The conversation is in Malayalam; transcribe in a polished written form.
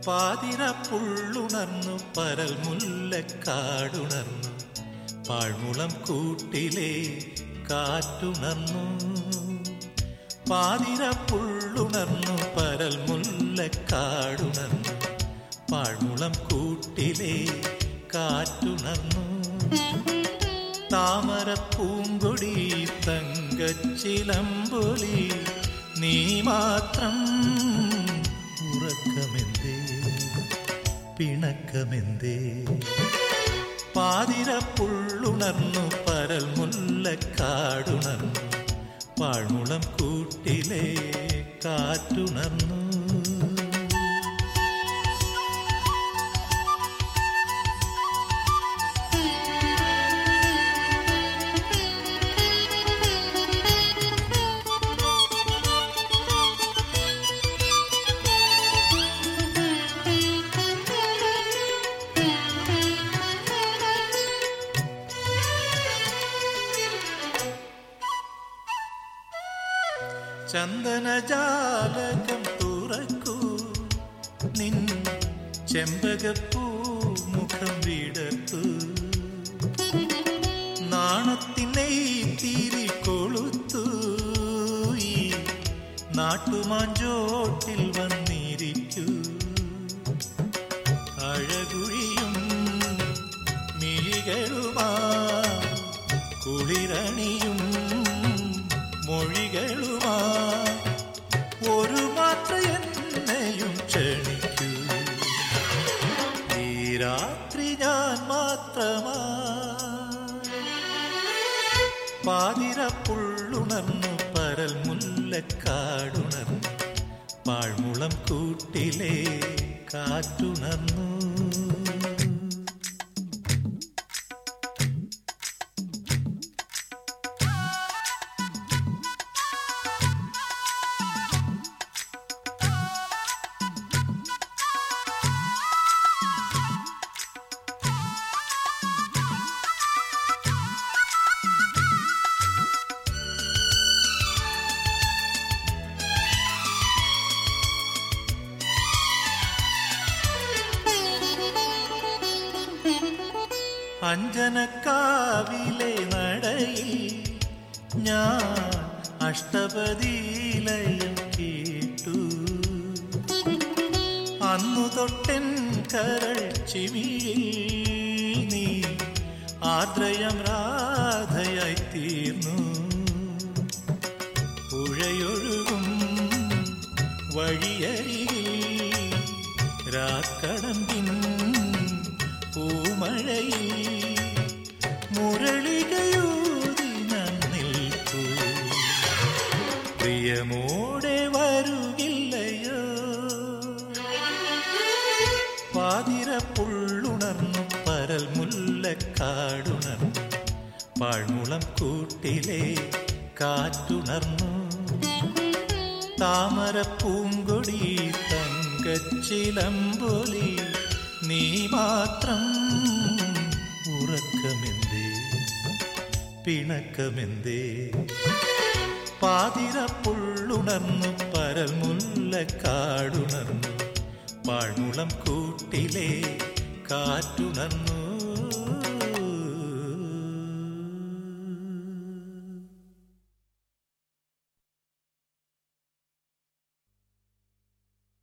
പാതിരപ്പുള്ളുണർന്നു പരൽ മുല്ലക്കാടുണർന്നു പാഴ്മുളം കൂട്ടിലെ കാറ്റുണർന്നു. പാതിരപ്പുള്ളുണർന്നു പരൽ മുല്ലക്കാടുണർന്നു പാഴ്മുളം കൂട്ടിലെ കാറ്റുണർന്നു. താമരപ്പൂങ്കൊടി തങ്കച്ചിലമ്പൊലി നീ മാത്രം ഉറക്കമെന്തേ പിണക്കമെന്തേ. പാതിരപ്പുള്ളുണർന്നു പരൽ മുല്ലക്കാടുണർന്നു പാഴ്മുളം കൂട്ടിലെ കാറ്റുണർന്നു. ചന്ദനജാലകം തുറക്കൂ നിൻ ചെമ്പകപ്പൂ മുഖം വിടർത്തൂ. നാണത്തിനെ തിരി കൊളുത്തു ഈ നാട്ടുമാഞ്ചോട്ടിൽ വന്നിരിക്കൂ. അഴകുഴിയും മിഴികളുമാ കുളിരണിയും മൊഴികളുമാ ഒരു മാത്ര എന്നെയും ക്ഷണിക്കൂ. ഈ രാത്രി ഞാൻ മാത്രമാ. പാതിരപ്പുള്ളുണർന്നു പരൽ മുല്ലക്കാടുണർന്നു പാഴ്മുളം കൂട്ടിലെ കാറ്റുണർന്നു. അഞ്ജനക്കാവിലെ നടയിൽ ഞാൻ അഷ്ടപതിലയം കേട്ടു. അന്നു തൊട്ടൻ കരൾ ചിമിയിൽ നീ ആർദ്രയം രാധയായി തീർന്നു. പുഴയൊഴുകും വഴിയരികിൽ രാക്കടമ്പിൻ പൂമഴയിൽ മുരളികയൂതി നിൽക്കൂ. പ്രിയമോടെ വരുകില്ലയോ. പാതിരപ്പുള്ളുണർന്നു പരൽ മുല്ലക്കാടുണർന്നു പാഴ്മുളം കൂട്ടിലെ കാറ്റുണർന്നു. താമരപ്പൂങ്കൊടി തങ്കച്ചിലമ്പൊലി നീ മാത്രം ഉറക്കമെന്തേ പിണക്കമെന്തേ. പാതിരപ്പുള്ളുണർന്നു പരൽ മുല്ലക്കാടുണർന്നു പാഴ്മുളം കൂട്ടിലെ കാറ്റുണർന്നു.